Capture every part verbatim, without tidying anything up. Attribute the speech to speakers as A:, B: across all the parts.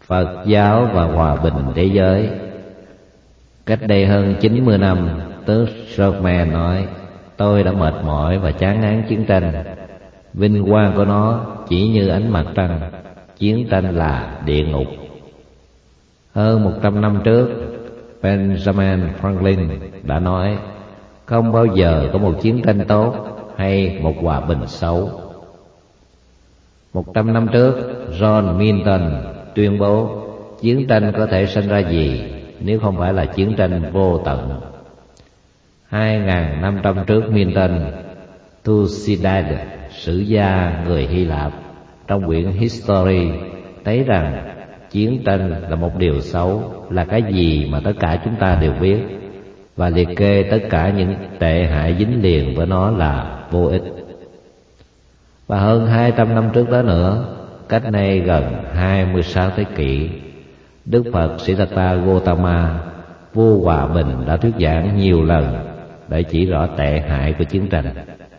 A: Phật giáo và hòa bình thế giới. Cách đây hơn chín mươi năm, tướng Sherman nói: tôi đã mệt mỏi và chán ngán chiến tranh. Vinh quang của nó chỉ như ánh mặt trăng, chiến tranh là địa ngục. Hơn một trăm năm trước, Benjamin Franklin đã nói: không bao giờ có một chiến tranh tốt hay một hòa bình xấu. Một trăm năm trước, John Milton tuyên bố chiến tranh có thể sinh ra gì nếu không phải là chiến tranh vô tận. Hai ngàn năm trăm trước Milton, Thucydides, sử gia người Hy Lạp, trong quyển History thấy rằng chiến tranh là một điều xấu, là cái gì mà tất cả chúng ta đều biết, và liệt kê tất cả những tệ hại dính liền với nó là vô ích. Và hơn hai trăm năm trước đó nữa, cách nay gần hai mươi sáu thế kỷ, Đức Phật Siddhartha Gautama, vua hòa bình, đã thuyết giảng nhiều lần để chỉ rõ tệ hại của chiến tranh.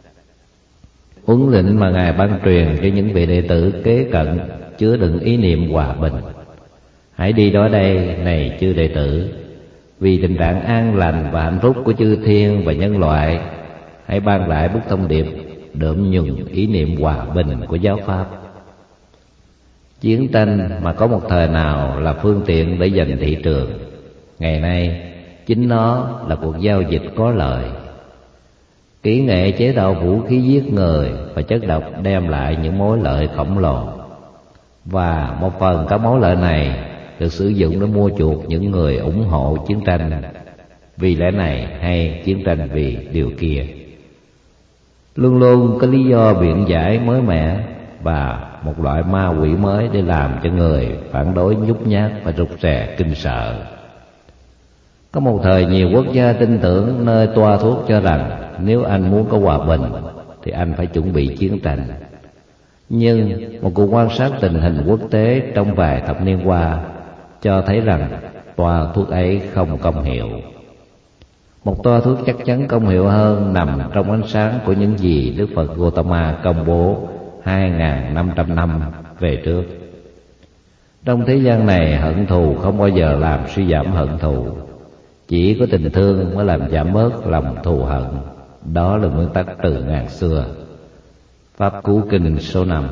A: Huấn lệnh mà Ngài ban truyền cho những vị đệ tử kế cận chứa đựng ý niệm hòa bình. Hãy đi đó đây, này chư đệ tử, vì tình trạng an lành và hạnh phúc của chư thiên và nhân loại. Hãy ban lại bức thông điệp đượm nhuần ý niệm hòa bình của giáo pháp. Chiến tranh mà có một thời nào là phương tiện để giành thị trường, ngày nay chính nó là cuộc giao dịch có lợi. Kỹ nghệ chế tạo vũ khí giết người và chất độc đem lại những mối lợi khổng lồ, và một phần các mối lợi này được sử dụng để mua chuộc những người ủng hộ chiến tranh vì lẽ này hay chiến tranh vì điều kia. Luôn luôn có lý do biện giải mới mẻ và một loại ma quỷ mới để làm cho người phản đối nhút nhát và rụt rè kinh sợ. Có một thời nhiều quốc gia tin tưởng nơi toa thuốc cho rằng nếu anh muốn có hòa bình thì anh phải chuẩn bị chiến tranh. Nhưng một cuộc quan sát tình hình quốc tế trong vài thập niên qua cho thấy rằng toa thuốc ấy không công hiệu. Một toa thuốc chắc chắn công hiệu hơn nằm trong ánh sáng của những gì Đức Phật Gautama công bố hai ngàn năm trăm năm về trước. Trong thế gian này, hận thù không bao giờ làm suy giảm hận thù, chỉ có tình thương mới làm giảm bớt lòng thù hận. Đó là nguyên tắc từ ngàn xưa. Pháp Cú Kinh số năm.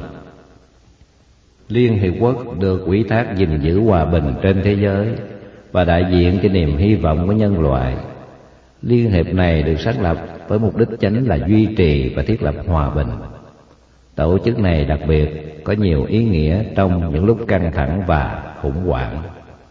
A: Liên Hiệp Quốc được ủy thác gìn giữ hòa bình trên thế giới và đại diện cho niềm hy vọng của nhân loại. Liên hiệp này được xác lập với mục đích chánh là duy trì và thiết lập hòa bình. Tổ chức này đặc biệt có nhiều ý nghĩa trong những lúc căng thẳng và khủng hoảng.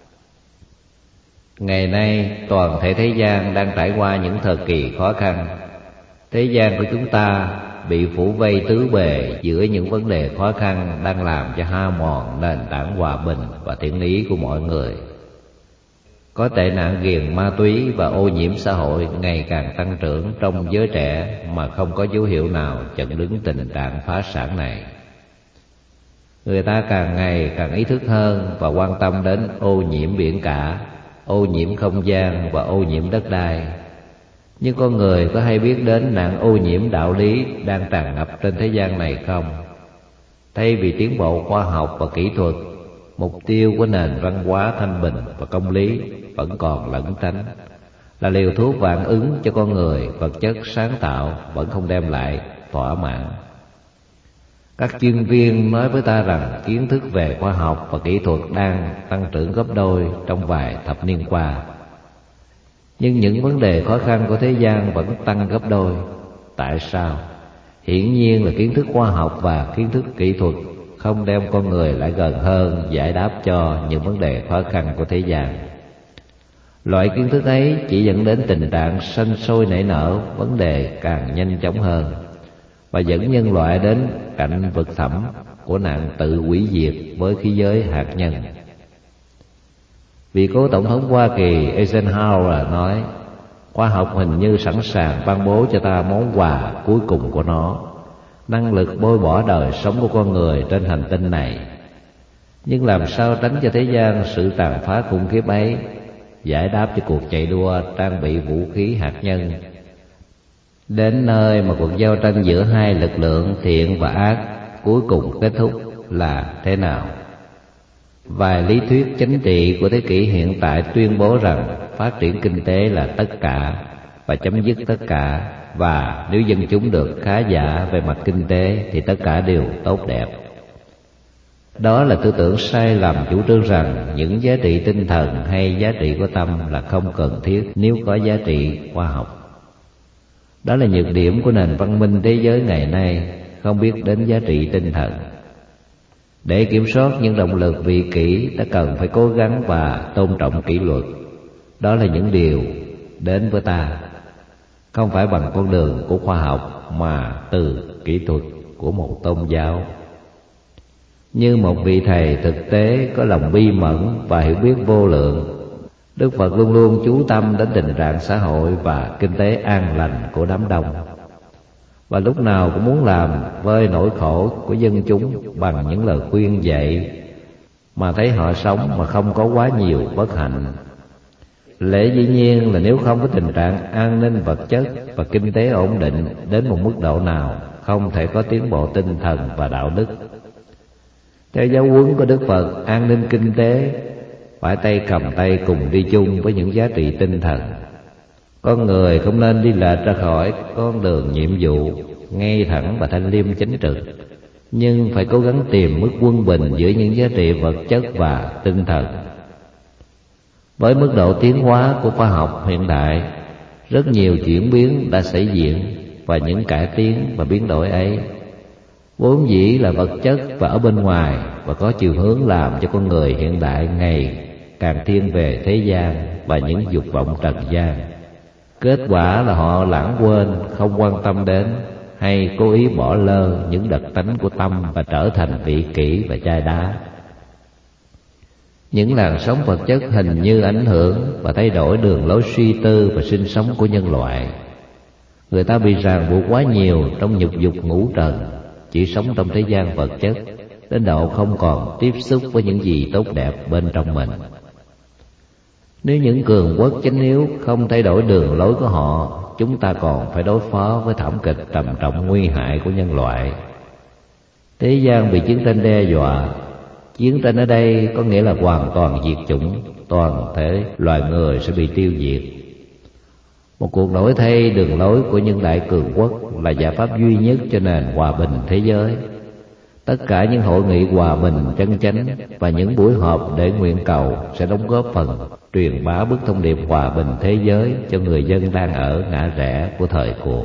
A: Ngày nay, toàn thể thế gian đang trải qua những thời kỳ khó khăn. Thế gian của chúng ta bị phủ vây tứ bề giữa những vấn đề khó khăn đang làm cho hao mòn nền tảng hòa bình và thiện ý của mọi người. Có tệ nạn ghiền ma túy và ô nhiễm xã hội ngày càng tăng trưởng trong giới trẻ mà không có dấu hiệu nào chặn đứng tình trạng phá sản này. Người ta càng ngày càng ý thức hơn và quan tâm đến ô nhiễm biển cả, ô nhiễm không gian và ô nhiễm đất đai. Nhưng con người có hay biết đến nạn ô nhiễm đạo lý đang tràn ngập trên thế gian này không? Thay vì tiến bộ khoa học và kỹ thuật, mục tiêu của nền văn hóa thanh bình và công lý vẫn còn lẩn tránh, là liều thuốc vạn ứng cho con người. Vật chất sáng tạo vẫn không đem lại thỏa mãn. Các chuyên viên nói với ta rằng kiến thức về khoa học và kỹ thuật đang tăng trưởng gấp đôi trong vài thập niên qua. Nhưng những vấn đề khó khăn của thế gian vẫn tăng gấp đôi. Tại sao? Hiển nhiên là kiến thức khoa học và kiến thức kỹ thuật không đem con người lại gần hơn giải đáp cho những vấn đề khó khăn của thế gian. Loại kiến thức ấy chỉ dẫn đến tình trạng sanh sôi nảy nở vấn đề càng nhanh chóng hơn, và dẫn nhân loại đến cạnh vực thẳm của nạn tự hủy diệt với khí giới hạt nhân. Vị cố tổng thống Hoa Kỳ Eisenhower nói: khoa học hình như sẵn sàng ban bố cho ta món quà cuối cùng của nó, năng lực bôi bỏ đời sống của con người trên hành tinh này. Nhưng làm sao tránh cho thế gian sự tàn phá khủng khiếp ấy, giải đáp cho cuộc chạy đua trang bị vũ khí hạt nhân, đến nơi mà cuộc giao tranh giữa hai lực lượng thiện và ác cuối cùng kết thúc là thế nào? Vài lý thuyết chính trị của thế kỷ hiện tại tuyên bố rằng phát triển kinh tế là tất cả và chấm dứt tất cả, và nếu dân chúng được khá giả về mặt kinh tế thì tất cả đều tốt đẹp. Đó là tư tưởng sai lầm chủ trương rằng những giá trị tinh thần hay giá trị của tâm là không cần thiết nếu có giá trị khoa học. Đó là nhược điểm của nền văn minh thế giới ngày nay, không biết đến giá trị tinh thần. Để kiểm soát những động lực vị kỷ, ta cần phải cố gắng và tôn trọng kỷ luật. Đó là những điều đến với ta, không phải bằng con đường của khoa học mà từ kỹ thuật của một tôn giáo. Như một vị thầy thực tế có lòng bi mẫn và hiểu biết vô lượng, Đức Phật luôn luôn chú tâm đến tình trạng xã hội và kinh tế an lành của đám đông, và lúc nào cũng muốn làm vơi nỗi khổ của dân chúng bằng những lời khuyên dạy mà thấy họ sống mà không có quá nhiều bất hạnh. Lẽ dĩ nhiên là nếu không có tình trạng an ninh vật chất và kinh tế ổn định đến một mức độ nào, không thể có tiến bộ tinh thần và đạo đức. Theo giáo huấn của Đức Phật, an ninh kinh tế phải tay cầm tay cùng đi chung với những giá trị tinh thần. Con người không nên đi lệch ra khỏi con đường nhiệm vụ ngay thẳng và thanh liêm chính trực, nhưng phải cố gắng tìm mức quân bình giữa những giá trị vật chất và tinh thần. Với mức độ tiến hóa của khoa học hiện đại, rất nhiều chuyển biến đã xảy diễn, và những cải tiến và biến đổi ấy vốn dĩ là vật chất và ở bên ngoài, và có chiều hướng làm cho con người hiện đại ngày càng thiên về thế gian và những dục vọng trần gian. Kết quả là họ lãng quên, không quan tâm đến hay cố ý bỏ lơ những đặc tánh của tâm và trở thành vị kỷ và chai đá. Những làn sóng vật chất hình như ảnh hưởng và thay đổi đường lối suy tư và sinh sống của nhân loại. Người ta bị ràng buộc quá nhiều trong nhục dục ngũ trần, chỉ sống trong thế gian vật chất, đến độ không còn tiếp xúc với những gì tốt đẹp bên trong mình. Nếu những cường quốc chánh yếu không thay đổi đường lối của họ, chúng ta còn phải đối phó với thảm kịch trầm trọng nguy hại của nhân loại. Thế gian bị chiến tranh đe dọa. Chiến tranh ở đây có nghĩa là hoàn toàn diệt chủng, toàn thể loài người sẽ bị tiêu diệt. Một cuộc đổi thay đường lối của những đại cường quốc là giải pháp duy nhất cho nền hòa bình thế giới. Tất cả những hội nghị hòa bình chân chánh và những buổi họp để nguyện cầu sẽ đóng góp phần truyền bá bức thông điệp hòa bình thế giới cho người dân đang ở ngã rẽ của thời cuộc.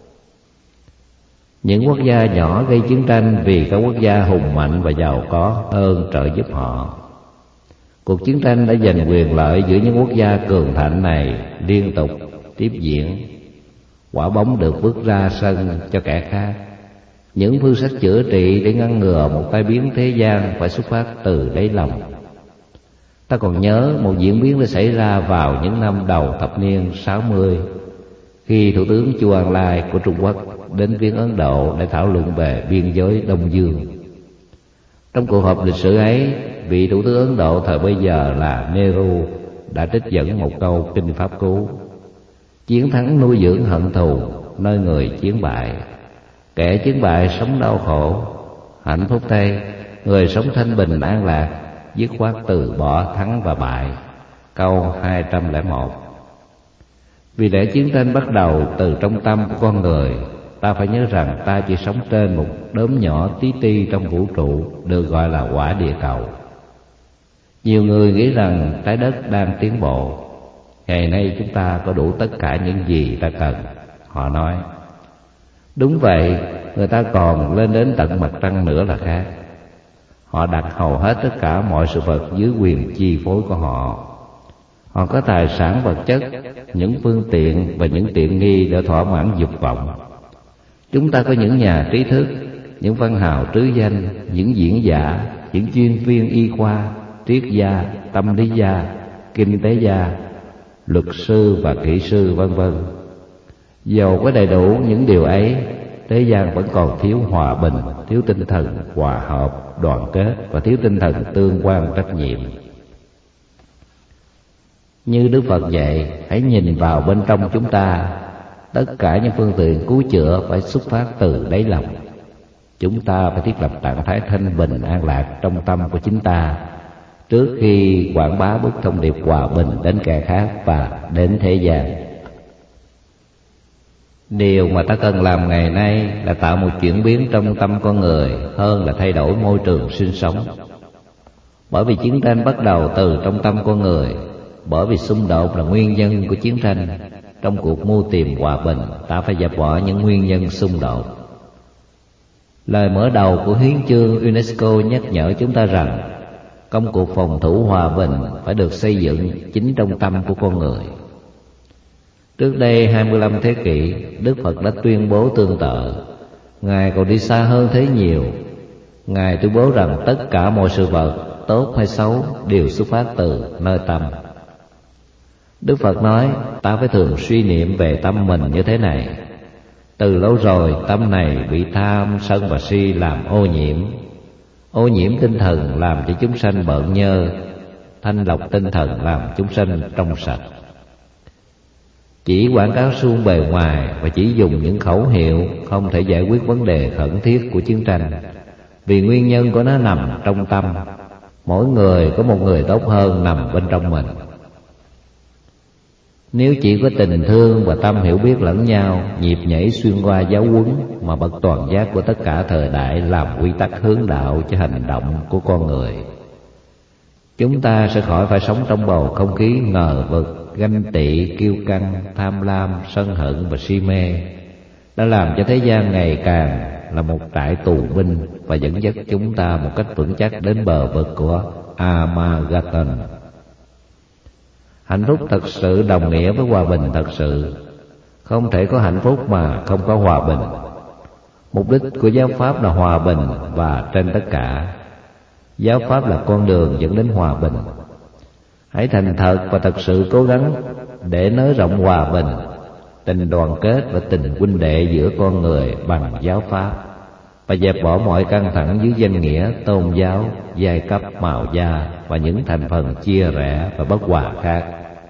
A: Những quốc gia nhỏ gây chiến tranh vì các quốc gia hùng mạnh và giàu có hơn trợ giúp họ. Cuộc chiến tranh đã giành quyền lợi giữa những quốc gia cường thạnh này liên tục tiếp diễn. Quả bóng được vứt ra sân cho kẻ khác. Những phương sách chữa trị để ngăn ngừa một tai biến thế gian phải xuất phát từ đáy lòng. Ta còn nhớ một diễn biến đã xảy ra vào những năm đầu thập niên sáu mươi, khi Thủ tướng Chu Ân Lai của Trung Quốc đến viếng Ấn Độ để thảo luận về biên giới Đông Dương. Trong cuộc họp lịch sử ấy, vị Thủ tướng Ấn Độ thời bấy giờ là Nehru đã trích dẫn một câu kinh pháp cú: chiến thắng nuôi dưỡng hận thù, nơi người chiến bại. Kẻ chiến bại sống đau khổ, hạnh phúc thay, người sống thanh bình an lạc, dứt khoát từ bỏ thắng và bại. Câu hai trăm lẻ một. Vì lẽ chiến tranh bắt đầu từ trong tâm của con người. Ta phải nhớ rằng ta chỉ sống trên một đốm nhỏ tí ti trong vũ trụ được gọi là quả địa cầu. Nhiều người nghĩ rằng trái đất đang tiến bộ. Ngày nay chúng ta có đủ tất cả những gì ta cần, họ nói. Đúng vậy, người ta còn lên đến tận mặt trăng nữa là khác. Họ đặt hầu hết tất cả mọi sự vật dưới quyền chi phối của họ. Họ có tài sản vật chất, những phương tiện và những tiện nghi để thỏa mãn dục vọng. Chúng ta có những nhà trí thức, những văn hào trứ danh, những diễn giả, những chuyên viên y khoa, triết gia, tâm lý gia, kinh tế gia, luật sư và kỹ sư vân vân. Dầu có đầy đủ những điều ấy, thế gian vẫn còn thiếu hòa bình, thiếu tinh thần hòa hợp, đoàn kết và thiếu tinh thần tương quan trách nhiệm. Như Đức Phật dạy, hãy nhìn vào bên trong chúng ta. Tất cả những phương tiện cứu chữa phải xuất phát từ đáy lòng. Chúng ta phải thiết lập trạng thái thanh bình an lạc trong tâm của chính ta, trước khi quảng bá bức thông điệp hòa bình đến kẻ khác và đến thế gian. Điều mà ta cần làm ngày nay là tạo một chuyển biến trong tâm con người hơn là thay đổi môi trường sinh sống. Bởi vì chiến tranh bắt đầu từ trong tâm con người, bởi vì xung đột là nguyên nhân của chiến tranh. Trong cuộc mưu tìm hòa bình, ta phải dẹp bỏ những nguyên nhân xung đột. Lời mở đầu của hiến chương UNESCO nhắc nhở chúng ta rằng công cuộc phòng thủ hòa bình phải được xây dựng chính trong tâm của con người. Trước đây hai mươi lăm thế kỷ, Đức Phật đã tuyên bố tương tự. Ngài còn đi xa hơn thế nhiều. Ngài tuyên bố rằng tất cả mọi sự vật, tốt hay xấu, đều xuất phát từ nơi tâm. Đức Phật nói, ta phải thường suy niệm về tâm mình như thế này. Từ lâu rồi, tâm này bị tham, sân và si làm ô nhiễm. Ô nhiễm tinh thần làm cho chúng sanh bợn nhơ, thanh lọc tinh thần làm chúng sanh trong sạch. Chỉ quảng cáo suông bề ngoài và chỉ dùng những khẩu hiệu không thể giải quyết vấn đề khẩn thiết của chiến tranh, vì nguyên nhân của nó nằm trong tâm. Mỗi người có một người tốt hơn nằm bên trong mình. Nếu chỉ có tình thương và tâm hiểu biết lẫn nhau, nhịp nhảy xuyên qua giáo huấn mà bậc toàn giác của tất cả thời đại làm quy tắc hướng đạo cho hành động của con người, chúng ta sẽ khỏi phải sống trong bầu không khí ngờ vực, ganh tị, kiêu căng, tham lam, sân hận và si mê đã làm cho thế gian ngày càng là một trại tù binh và dẫn dắt chúng ta một cách vững chắc đến bờ vực của Armageddon. Hạnh phúc thật sự đồng nghĩa với hòa bình thật sự. Không thể có hạnh phúc mà không có hòa bình. Mục đích của giáo pháp là hòa bình và trên tất cả. Giáo pháp là con đường dẫn đến hòa bình. Hãy thành thật và thật sự cố gắng để nới rộng hòa bình, tình đoàn kết và tình huynh đệ giữa con người bằng giáo pháp, và dẹp bỏ mọi căng thẳng dưới danh nghĩa tôn giáo, giai cấp, màu da và những thành phần chia rẽ và bất hòa khác.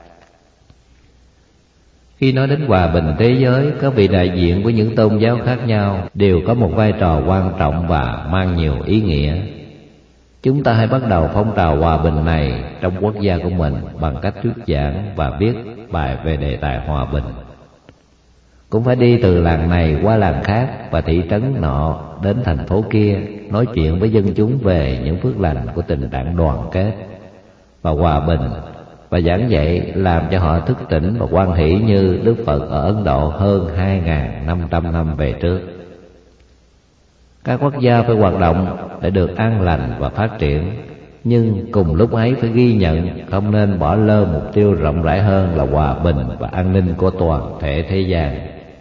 A: Khi nói đến hòa bình thế giới, các vị đại diện của những tôn giáo khác nhau đều có một vai trò quan trọng và mang nhiều ý nghĩa. Chúng ta hãy bắt đầu phong trào hòa bình này trong quốc gia của mình bằng cách thuyết giảng và viết bài về đề tài hòa bình. Cũng phải đi từ làng này qua làng khác và thị trấn nọ đến thành phố kia, nói chuyện với dân chúng về những phước lành của tình trạng đoàn kết và hòa bình, và giảng dạy làm cho họ thức tỉnh và hoan hỷ như Đức Phật ở Ấn Độ hơn hai nghìn năm trăm năm về trước. Các quốc gia phải hoạt động để được an lành và phát triển, nhưng cùng lúc ấy phải ghi nhận không nên bỏ lơ mục tiêu rộng rãi hơn là hòa bình và an ninh của toàn thể thế gian.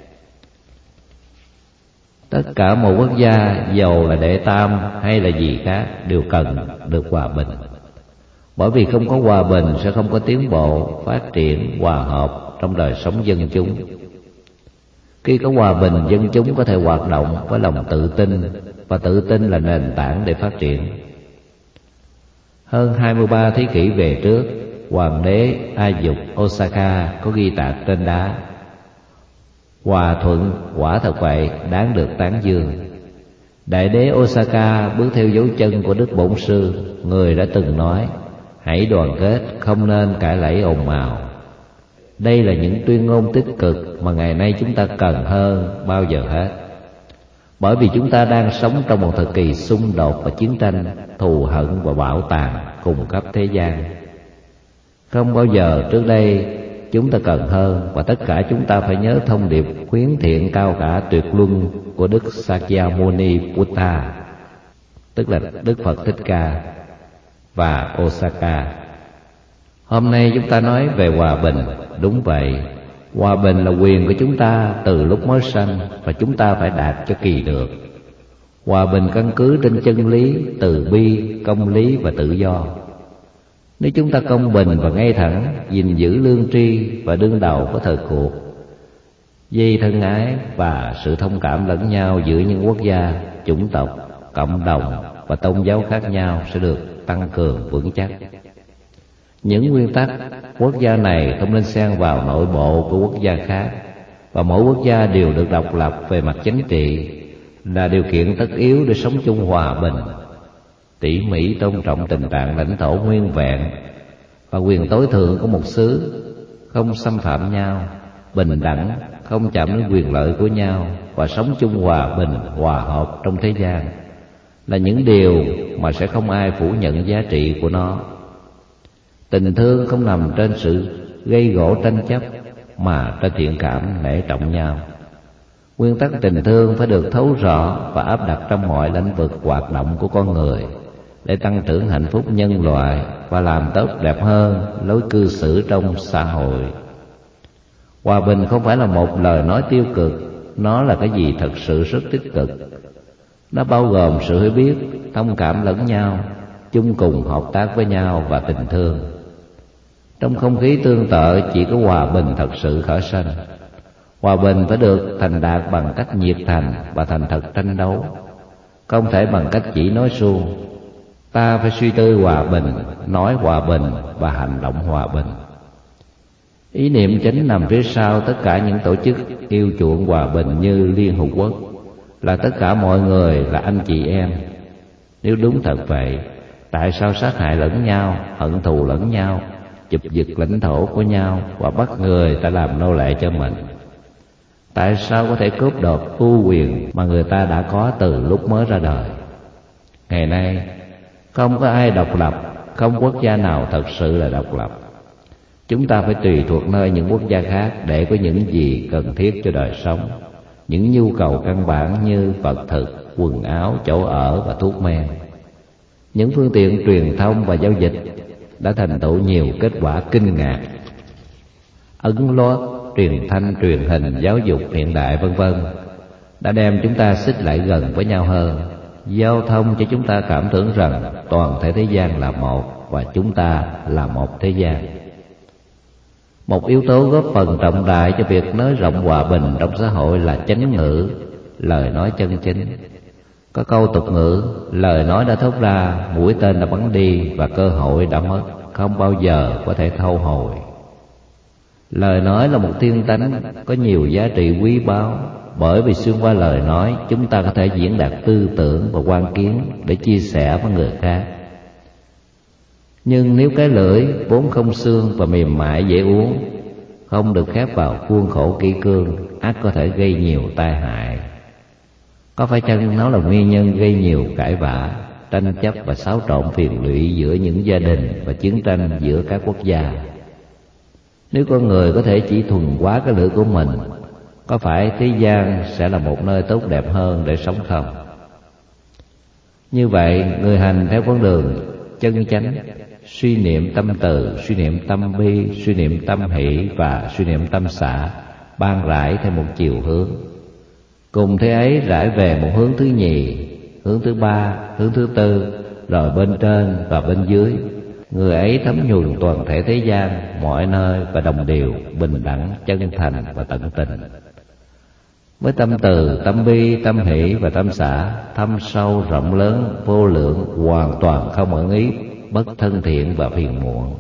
A: Tất cả mọi quốc gia, dầu là đệ tam hay là gì khác, đều cần được hòa bình. Bởi vì không có hòa bình sẽ không có tiến bộ, phát triển, hòa hợp trong đời sống dân chúng. Khi có hòa bình, dân chúng có thể hoạt động với lòng tự tin, và tự tin là nền tảng để phát triển. Hơn hai mươi ba thế kỷ về trước, hoàng đế A Dục Osaka có ghi tạc trên đá: hòa thuận quả thật vậy, đáng được tán dương. Đại đế Osaka bước theo dấu chân của Đức Bổn Sư, người đã từng nói: hãy đoàn kết, không nên cãi lẫy ồn ào. Đây là những tuyên ngôn tích cực mà ngày nay chúng ta cần hơn bao giờ hết. Bởi vì chúng ta đang sống trong một thời kỳ xung đột và chiến tranh, thù hận và bạo tàn cùng khắp thế gian. Không bao giờ trước đây chúng ta cần hơn, và tất cả chúng ta phải nhớ thông điệp khuyến thiện cao cả tuyệt luân của Đức Sakyamuni Buddha, tức là Đức Phật Thích Ca và Osaka. Hôm nay chúng ta nói về hòa bình. Đúng vậy, hòa bình là quyền của chúng ta từ lúc mới sanh, và chúng ta phải đạt cho kỳ được. Hòa bình căn cứ trên chân lý, từ bi, công lý và tự do. Nếu chúng ta công bình và ngay thẳng, gìn giữ lương tri và đương đầu của thời cuộc, dây thân ái và sự thông cảm lẫn nhau giữa những quốc gia, chủng tộc, cộng đồng và tôn giáo khác nhau sẽ được tăng cường vững chắc. Những nguyên tắc quốc gia này không nên xen vào nội bộ của quốc gia khác, và mỗi quốc gia đều được độc lập về mặt chính trị, là điều kiện tất yếu để sống chung hòa bình. tỉ mỉ tôn trọng tình trạng lãnh thổ nguyên vẹn và quyền tối thượng của một xứ, không xâm phạm nhau, bình đẳng, không chạm đến quyền lợi của nhau và sống chung hòa bình, hòa hợp trong thế gian là những điều mà sẽ không ai phủ nhận giá trị của nó. Tình thương không nằm trên sự gây gổ tranh chấp mà trên thiện cảm nể trọng nhau. Nguyên tắc tình thương phải được thấu rõ và áp đặt trong mọi lĩnh vực hoạt động của con người để tăng trưởng hạnh phúc nhân loại và làm tốt đẹp hơn lối cư xử trong xã hội. Hòa bình không phải là một lời nói tiêu cực, nó là cái gì thật sự rất tích cực. Nó bao gồm sự hiểu biết, thông cảm lẫn nhau, chung cùng hợp tác với nhau và tình thương. Trong không khí tương tự chỉ có hòa bình thật sự khởi sanh. Hòa bình phải được thành đạt bằng cách nhiệt thành và thành thật tranh đấu, không thể bằng cách chỉ nói suông. Ta phải suy tư hòa bình, nói hòa bình và hành động hòa bình. Ý niệm chính nằm phía sau tất cả những tổ chức yêu chuộng hòa bình như Liên Hợp Quốc là tất cả mọi người là anh chị em. Nếu đúng thật vậy, tại sao sát hại lẫn nhau, hận thù lẫn nhau, chụp giật lãnh thổ của nhau và bắt người ta làm nô lệ cho mình? Tại sao có thể cướp đoạt ưu quyền mà người ta đã có từ lúc mới ra đời? Ngày nay, không có ai độc lập, không quốc gia nào thật sự là độc lập. Chúng ta phải tùy thuộc nơi những quốc gia khác để có những gì cần thiết cho đời sống, những nhu cầu căn bản như vật thực, quần áo, chỗ ở và thuốc men. Những phương tiện truyền thông và giao dịch đã thành tựu nhiều kết quả kinh ngạc. Ấn loát, truyền thanh, truyền hình, giáo dục hiện đại vân vân đã đem chúng ta xích lại gần với nhau hơn. Giao thông cho chúng ta cảm tưởng rằng toàn thể thế gian là một và chúng ta là một thế gian. Một yếu tố góp phần trọng đại cho việc nới rộng hòa bình trong xã hội là chánh ngữ, lời nói chân chính. Có câu tục ngữ, lời nói đã thốt ra, mũi tên đã bắn đi và cơ hội đã mất, không bao giờ có thể thu hồi. Lời nói là một thiên tánh có nhiều giá trị quý báu, bởi vì xuyên qua lời nói chúng ta có thể diễn đạt tư tưởng và quan kiến để chia sẻ với người khác. Nhưng nếu cái lưỡi vốn không xương và mềm mại dễ uống, không được khép vào khuôn khổ kỷ cương, ắt có thể gây nhiều tai hại. Có phải chăng nó là nguyên nhân gây nhiều cãi vã, tranh chấp và xáo trộn phiền lụy giữa những gia đình và chiến tranh giữa các quốc gia? Nếu con người có thể chỉ thuần hóa cái lưỡi của mình, có phải thế gian sẽ là một nơi tốt đẹp hơn để sống không? Như vậy, người hành theo con đường chân chánh, suy niệm tâm từ, suy niệm tâm bi, suy niệm tâm hỷ và suy niệm tâm xả, ban rải theo một chiều hướng. Cùng thế ấy rải về một hướng thứ nhì, hướng thứ ba, hướng thứ tư, rồi bên trên và bên dưới. Người ấy thấm nhuần toàn thể thế gian, mọi nơi và đồng đều, bình đẳng, chân thành và tận tình. Với tâm từ, tâm bi, tâm hỷ và tâm xả, thâm sâu, rộng lớn, vô lượng, hoàn toàn không ẩn ý, bất thân thiện và phiền muộn.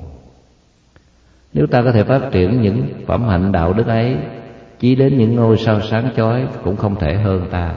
A: Nếu ta có thể phát triển những phẩm hạnh đạo đức ấy, chỉ đến những ngôi sao sáng chói cũng không thể hơn ta.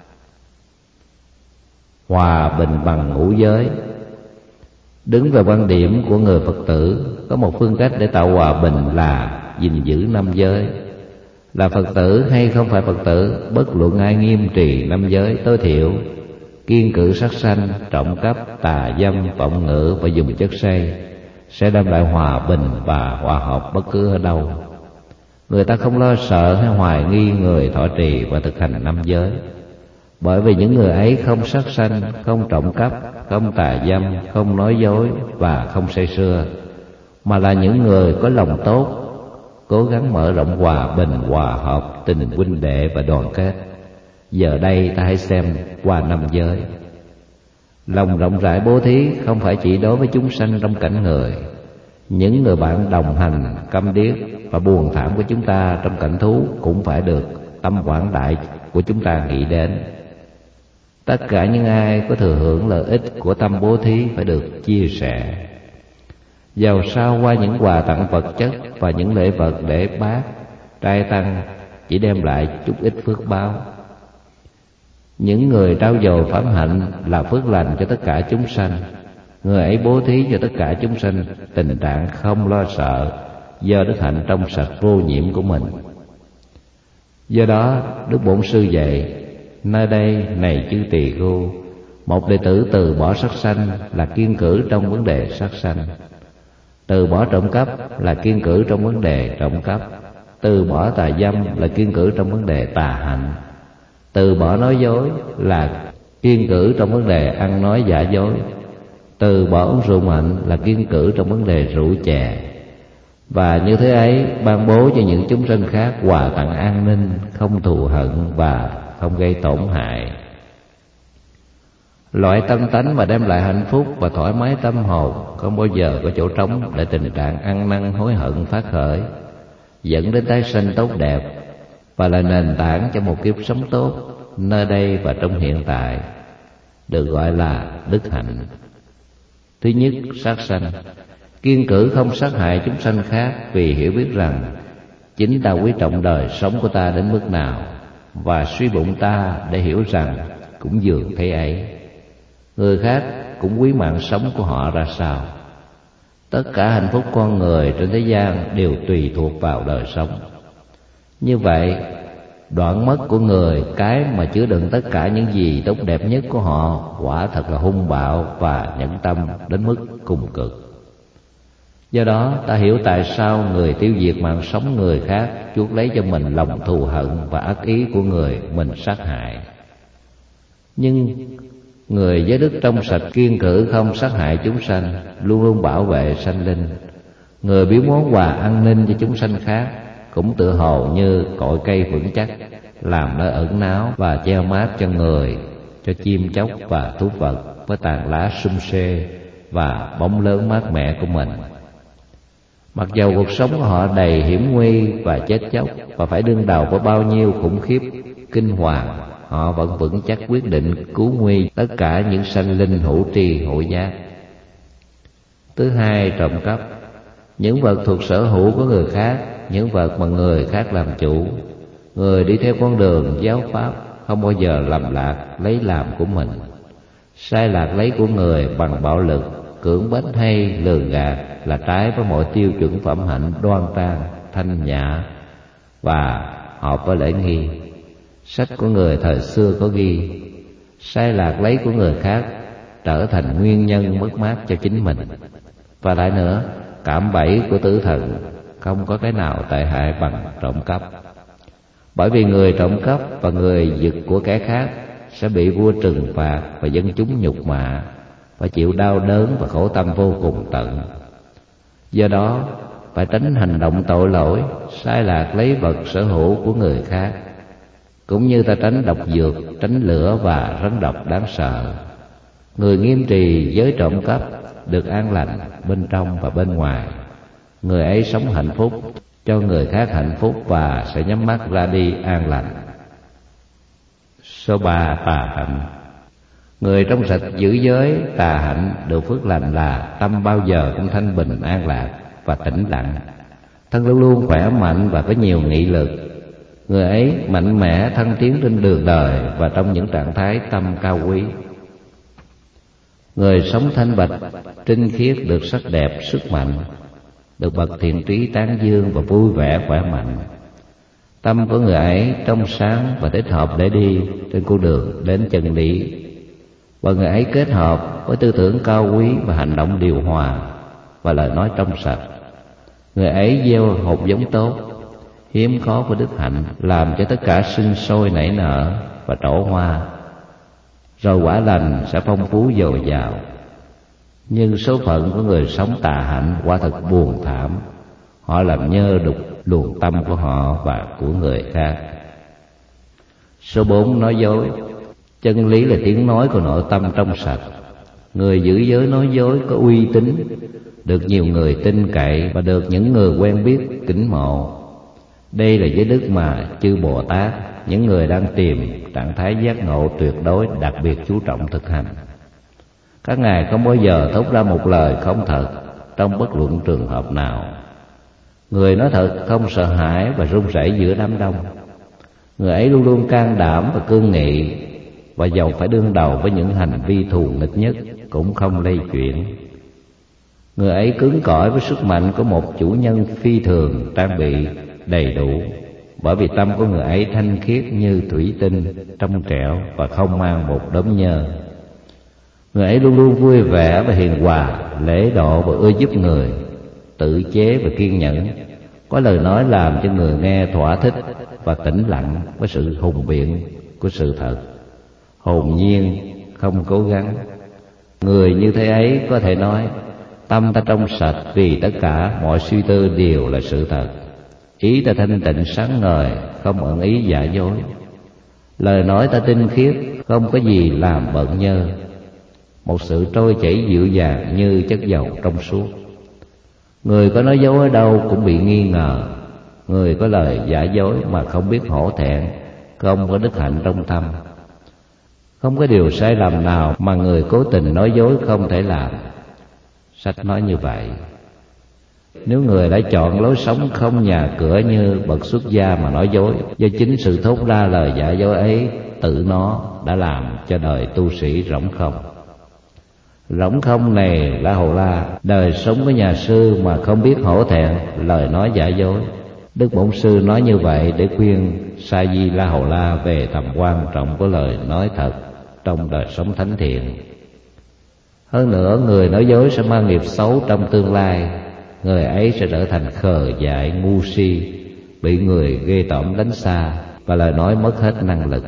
A: Hòa bình bằng ngũ giới. Đứng về quan điểm của người Phật tử, có một phương cách để tạo hòa bình là gìn giữ năm giới. Là Phật tử hay không phải Phật tử, bất luận ai nghiêm trì năm giới tối thiểu, kiêng cữ sát sanh, trộm cắp, tà dâm, vọng ngữ và dùng chất say, sẽ đem lại hòa bình và hòa hợp bất cứ ở đâu. Người ta không lo sợ hay hoài nghi người thọ trì và thực hành năm giới, bởi vì những người ấy không sát sanh, không trộm cắp, không tà dâm, không nói dối và không say sưa, mà là những người có lòng tốt, cố gắng mở rộng hòa bình, hòa hợp, tình huynh đệ và đoàn kết. Giờ đây ta hãy xem qua năm giới. Lòng rộng rãi bố thí không phải chỉ đối với chúng sanh trong cảnh người. Những người bạn đồng hành, câm điếc và buồn thảm của chúng ta trong cảnh thú cũng phải được tâm quảng đại của chúng ta nghĩ đến. Tất cả những ai có thừa hưởng lợi ích của tâm bố thí phải được chia sẻ. Dầu sao qua những quà tặng vật chất và những lễ vật để bác, trai tăng chỉ đem lại chút ít phước báo. Những người trau dồi phẩm hạnh là phước lành cho tất cả chúng sanh. Người ấy bố thí cho tất cả chúng sanh tình trạng không lo sợ, do đức hạnh trong sạch vô nhiễm của mình. Do đó Đức Bổn Sư dạy: nơi đây này chư tỳ khưu, một đệ tử từ bỏ sát sanh là kiêng cữ trong vấn đề sát sanh, từ bỏ trộm cắp là kiêng cữ trong vấn đề trộm cắp, từ bỏ tà dâm là kiêng cữ trong vấn đề tà hạnh, từ bỏ nói dối là kiêng cữ trong vấn đề ăn nói giả dối, từ bỏ uống rượu mạnh là kiêng cữ trong vấn đề rượu chè. Và như thế ấy ban bố cho những chúng sanh khác quà tặng an ninh, không thù hận và không gây tổn hại. Loại tâm tánh mà đem lại hạnh phúc và thoải mái tâm hồn không bao giờ có chỗ trống để tình trạng ăn năn hối hận phát khởi, dẫn đến tái sanh tốt đẹp, và là nền tảng cho một kiếp sống tốt nơi đây và trong hiện tại, được gọi là đức hạnh. Thứ nhất, sát sanh. Kiêng cữ không sát hại chúng sanh khác vì hiểu biết rằng chính ta quý trọng đời sống của ta đến mức nào, và suy bụng ta để hiểu rằng cũng dường thế ấy, người khác cũng quý mạng sống của họ ra sao. Tất cả hạnh phúc con người trên thế gian đều tùy thuộc vào đời sống. Như vậy, đoạn mất của người cái mà chứa đựng tất cả những gì tốt đẹp nhất của họ quả thật là hung bạo và nhẫn tâm đến mức cùng cực. Do đó ta hiểu tại sao người tiêu diệt mạng sống người khác chuốc lấy cho mình lòng thù hận và ác ý của người mình sát hại. Nhưng người giới đức trong sạch kiêng cữ không sát hại chúng sanh, luôn luôn bảo vệ sanh linh. Người biếu món quà an ninh cho chúng sanh khác cũng tự hồ như cội cây vững chắc, làm nơi ẩn náu và che mát cho người, cho chim chóc và thú vật với tàn lá sum xê và bóng lớn mát mẻ của mình. Mặc dầu cuộc sống của họ đầy hiểm nguy và chết chóc, và phải đương đầu với bao nhiêu khủng khiếp kinh hoàng, họ vẫn vững chắc quyết định cứu nguy tất cả những sanh linh hữu tri hữu giác. Thứ hai, trộm cắp. Những vật thuộc sở hữu của người khác, những vật mà người khác làm chủ. Người đi theo con đường giáo pháp không bao giờ lầm lạc lấy làm của mình. Sai lạc lấy của người bằng bạo lực, cưỡng bách hay lừa gạt là trái với mọi tiêu chuẩn phẩm hạnh đoan trang, thanh nhã và hợp với lễ nghi. Sách của người thời xưa có ghi: sai lạc lấy của người khác trở thành nguyên nhân mất mát cho chính mình. Và lại nữa, cạm bẫy của tử thần không có cái nào tệ hại bằng trộm cắp. Bởi vì người trộm cắp và người giật của kẻ khác sẽ bị vua trừng phạt và dân chúng nhục mạ, phải chịu đau đớn và khổ tâm vô cùng tận. Do đó phải tránh hành động tội lỗi, sai lạc lấy vật sở hữu của người khác, cũng như ta tránh độc dược, tránh lửa và rắn độc đáng sợ. Người nghiêm trì giới trộm cắp được an lành bên trong và bên ngoài. Người ấy sống hạnh phúc, cho người khác hạnh phúc và sẽ nhắm mắt ra đi an lành. Số ba, tà hạnh. Người trong sạch giữ giới tà hạnh được phước lành là tâm bao giờ cũng thanh bình an lạc và tĩnh lặng, thân luôn luôn khỏe mạnh và có nhiều nghị lực. Người ấy mạnh mẽ thăng tiến trên đường đời và trong những trạng thái tâm cao quý. Người sống thanh bạch, trinh khiết được sắc đẹp, sức mạnh, được bậc thiện trí tán dương và vui vẻ khỏe mạnh. Tâm của người ấy trong sáng và thích hợp để đi trên con đường đến chân lý. Và người ấy kết hợp với tư tưởng cao quý và hành động điều hòa và lời nói trong sạch. Người ấy gieo hột giống tốt, hiếm khó của đức hạnh, làm cho tất cả sinh sôi nảy nở và trổ hoa, rồi quả lành sẽ phong phú dồi dào. Nhưng số phận của người sống tà hạnh quả thật buồn thảm. Họ làm nhơ đục luồng tâm của họ và của người khác. Số bốn, nói dối. Chân lý là tiếng nói của nội tâm trong sạch. Người giữ giới nói dối có uy tín, được nhiều người tin cậy và được những người quen biết kính mộ. Đây là giới đức mà chư Bồ Tát, những người đang tìm trạng thái giác ngộ tuyệt đối, đặc biệt chú trọng thực hành. Các ngài không bao giờ thốt ra một lời không thật trong bất luận trường hợp nào. Người nói thật không sợ hãi và run rẩy giữa đám đông. Người ấy luôn luôn can đảm và cương nghị, và dầu phải đương đầu với những hành vi thù nghịch nhất cũng không lay chuyển. Người ấy cứng cỏi với sức mạnh của một chủ nhân phi thường trang bị đầy đủ, bởi vì tâm của người ấy thanh khiết như thủy tinh, trong trẻo và không mang một đốm nhơ. Người ấy luôn luôn vui vẻ và hiền hòa, lễ độ và ưa giúp người, tự chế và kiên nhẫn, có lời nói làm cho người nghe thỏa thích và tĩnh lặng với sự hùng biện của sự thật, hồn nhiên không cố gắng. Người như thế ấy có thể nói: tâm ta trong sạch vì tất cả mọi suy tư đều là sự thật. Ý ta thanh tịnh sáng ngời, không ẩn ý giả dối. Lời nói ta tinh khiết, không có gì làm bận nhơ. Một sự trôi chảy dịu dàng như chất dầu trong suốt. Người có nói dối ở đâu cũng bị nghi ngờ. Người có lời giả dối mà không biết hổ thẹn, không có đức hạnh trong tâm. Không có điều sai lầm nào mà người cố tình nói dối không thể làm. Sách nói như vậy. Nếu người đã chọn lối sống không nhà cửa như bậc xuất gia mà nói dối, do chính sự thốt ra lời giả dối ấy tự nó đã làm cho đời tu sĩ rỗng không. Rỗng không này La Hầu La, đời sống của nhà sư mà không biết hổ thẹn lời nói giả dối. Đức Bổn Sư nói như vậy để khuyên Sa Di La Hầu La về tầm quan trọng của lời nói thật trong đời sống thánh thiện. Hơn nữa, người nói dối sẽ mang nghiệp xấu trong tương lai. Người ấy sẽ trở thành khờ dại, ngu si, bị người ghê tởm đánh xa, và lời nói mất hết năng lực.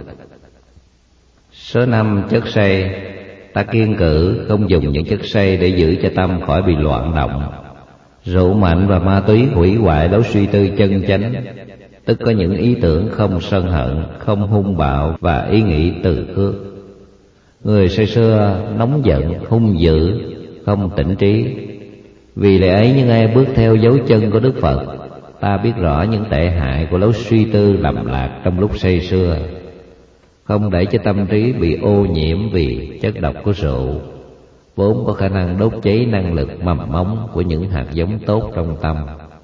A: Số năm, chất say. Ta kiêng cữ không dùng những chất say để giữ cho tâm khỏi bị loạn động. Rượu mạnh và ma túy hủy hoại lối suy tư chân chánh, tức có những ý tưởng không sân hận, không hung bạo và ý nghĩ từ khước. Người say sưa, nóng giận, hung dữ, không tỉnh trí. Vì lẽ ấy những ai bước theo dấu chân của Đức Phật, ta biết rõ những tệ hại của lối suy tư lầm lạc trong lúc say sưa. Không để cho tâm trí bị ô nhiễm vì chất độc của rượu, vốn có khả năng đốt cháy năng lực mầm móng của những hạt giống tốt trong tâm.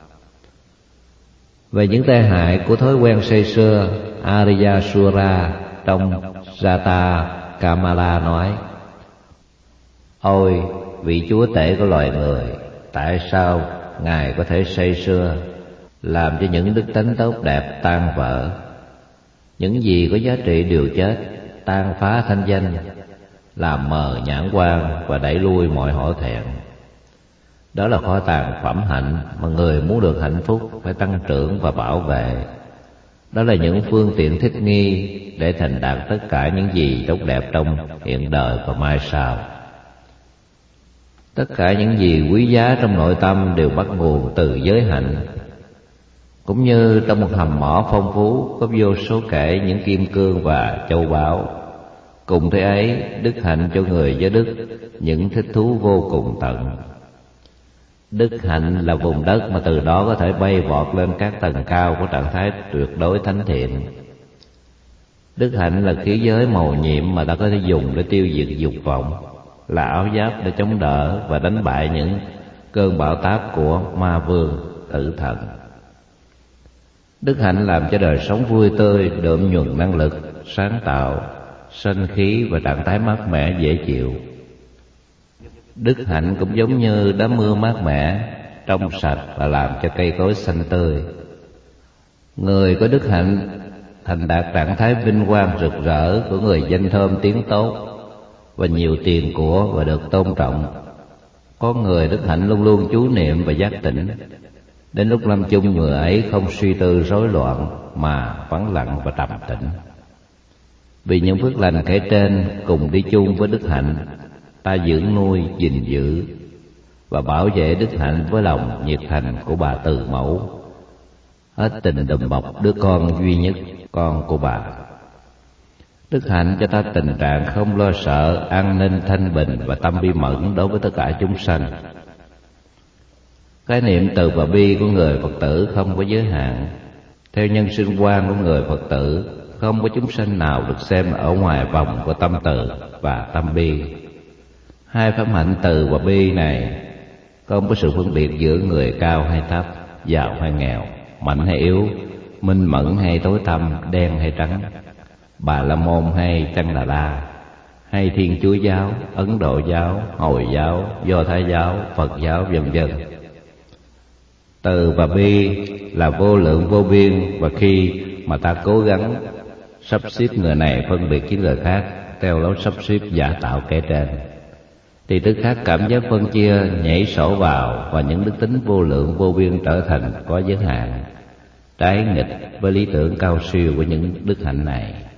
A: Về những tai hại của thói quen say sưa, Arya Sura trong Jata Kamala nói: Ôi vị chúa tể của loài người, tại sao Ngài có thể say sưa, làm cho những đức tánh tốt đẹp tan vỡ? Những gì có giá trị đều chết, tan phá thanh danh, làm mờ nhãn quan và đẩy lui mọi hổ thẹn. Đó là kho tàng phẩm hạnh mà người muốn được hạnh phúc phải tăng trưởng và bảo vệ. Đó là những phương tiện thích nghi để thành đạt tất cả những gì tốt đẹp trong hiện đời và mai sau. Tất cả những gì quý giá trong nội tâm đều bắt nguồn từ giới hạnh. Cũng như trong một hầm mỏ phong phú có vô số kể những kim cương và châu báu, cùng thế ấy đức hạnh cho người giới đức những thích thú vô cùng tận. Đức hạnh là vùng đất mà từ đó có thể bay vọt lên các tầng cao của trạng thái tuyệt đối thánh thiện. Đức hạnh là khí giới màu nhiệm mà ta có thể dùng để tiêu diệt dục vọng, là áo giáp để chống đỡ và đánh bại những cơn bão táp của ma vương, tử thần. Đức hạnh làm cho đời sống vui tươi, đượm nhuần năng lực, sáng tạo, sinh khí và trạng thái mát mẻ dễ chịu. Đức hạnh cũng giống như đám mưa mát mẻ, trong sạch và làm cho cây cối xanh tươi. Người có đức hạnh thành đạt trạng thái vinh quang rực rỡ của người danh thơm tiếng tốt và nhiều tiền của và được tôn trọng. Có người đức hạnh luôn luôn chú niệm và giác tỉnh. Đến lúc lâm chung người ấy không suy tư rối loạn mà vắng lặng và trầm tĩnh. Vì những phước lành kể trên cùng đi chung với đức hạnh, ta dưỡng nuôi, gìn giữ và bảo vệ đức hạnh với lòng nhiệt thành của bà từ mẫu, hết tình đùm bọc đứa con duy nhất, con của bà. Đức hạnh cho ta tình trạng không lo sợ, an ninh thanh bình và tâm bi mẫn đối với tất cả chúng sanh. Khái niệm từ và bi của người Phật tử không có giới hạn. Theo nhân sinh quan của người Phật tử, không có chúng sanh nào được xem ở ngoài vòng của tâm từ và tâm bi. Hai pháp hạnh từ và bi này không có sự phân biệt giữa người cao hay thấp, giàu hay nghèo, mạnh hay yếu, minh mẫn hay tối tăm, đen hay trắng. Bà La Môn hay Tăng Đà La, hay Thiên Chúa giáo, Ấn Độ giáo, Hồi giáo, Do Thái giáo, Phật giáo, vân vân. Từ và bi là vô lượng vô biên, và khi mà ta cố gắng sắp xếp người này phân biệt với người khác theo lối sắp xếp giả tạo kể trên, thì tức khắc cảm giác phân chia nhảy sổ vào, và những đức tính vô lượng vô biên trở thành có giới hạn, trái nghịch với lý tưởng cao siêu của những đức hạnh này.